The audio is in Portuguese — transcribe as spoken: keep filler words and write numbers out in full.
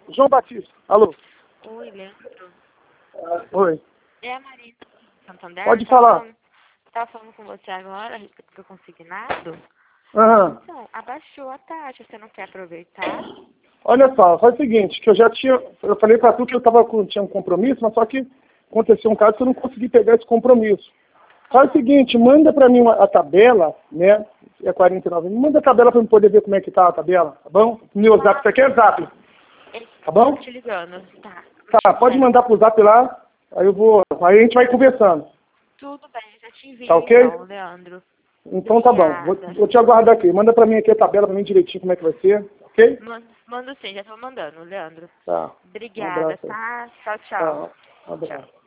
João Batista. Alô? Oi, Leandro. Oi. É a Marina Santander. Pode Tava falar. falando- Tava falando com você agora a respeito do consignado. Aham. Então, abaixou a taxa. Você não quer aproveitar? Olha só, faz o seguinte, que eu já tinha, eu falei pra tu que eu tava com, tinha um compromisso, mas só que aconteceu um caso que eu não consegui pegar esse compromisso. Faz o seguinte, manda pra mim uma, a tabela, né, é quarenta e nove, manda a tabela pra eu poder ver como é que tá a tabela, tá bom? Meu zap, isso aqui é zap, tá bom? Tô te ligando. Tá. Tá, pode mandar pro zap lá, aí eu vou, aí a gente vai conversando, Tudo bem, já te envio tá ok? então, Leandro. Então tá bom, vou, Obrigada. vou te aguardar aqui, manda pra mim aqui a tabela pra mim direitinho como é que vai ser, ok? Man- Mando sim, já tô mandando, Leandro. Tá, um Obrigada, abraço aí. tá? Tchau, tchau. Tá, um abraço. Tchau.